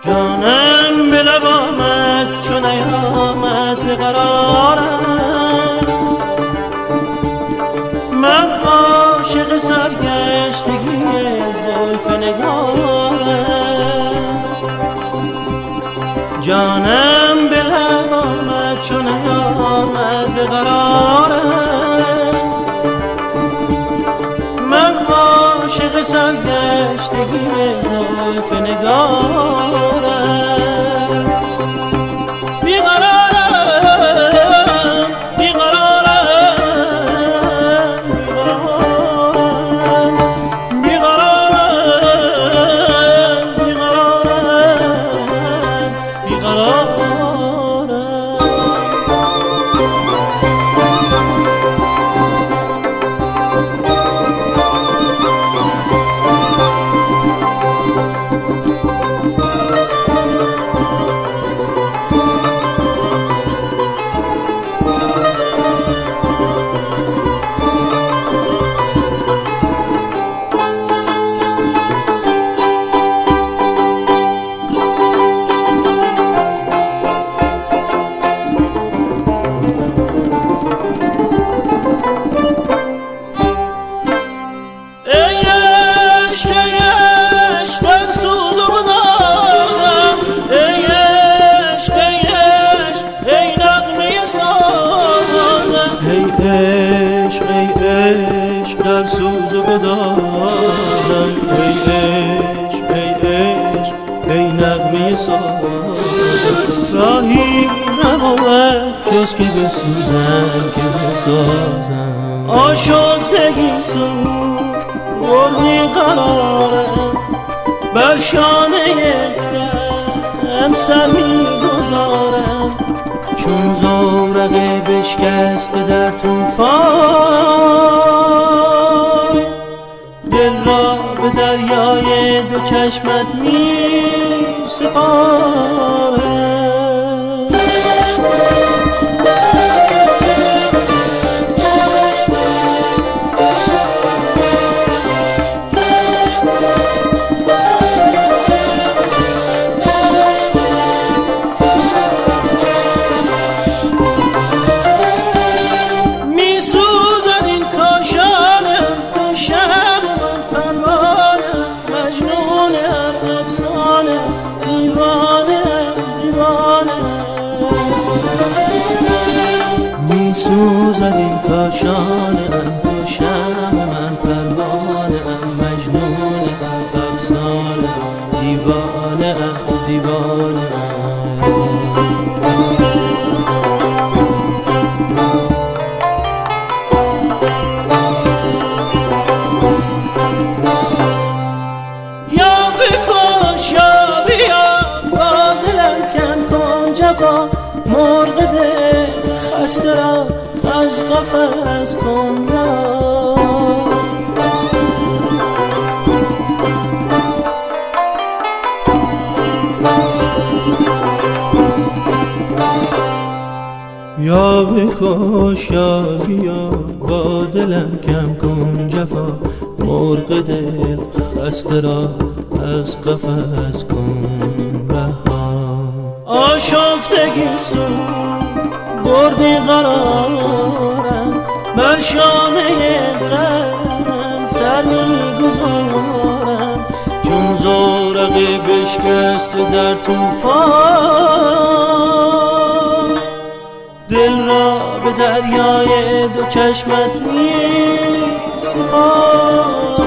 جانم به لب آمد چون نیامد به قرارم، من عاشق سرگشتگی زلف نگارم. جانم به لب آمد چون نیامد به قرارم، من عاشق سرگشتگی زلف نگارم. بیقرارم بیقرارم بیقرارم بیقرارم بیقرارم. در سوز و بدارم ای عشق ای عشق ای نغمه سازم. راهی نبود جز که بسوزم که بسازم. آشفتگی سوز بردی قرارم، بر شانه غم سر میگذارم. چون زورقه بشکسته در طوفان، دل را به دریای دو چشمت می سپارم. میسوزد این کاشانم تو شم من پروانم، مجنونم افسانم دیوانم دیوانم. یا بکش یا بیا با دلم کم کن جفا، مرغ دل خسته را از قفس کن رها. یا بکش یا بیا با دلم کم کن جفا، مرغ دل خسته را از قفس کن رها. آشفتگی سوز بردی قرارم، بر شانه غم سر میگذارم. چون زورقه بشکسته در طوفان، دل را به دریای دو چشمت می سپارم.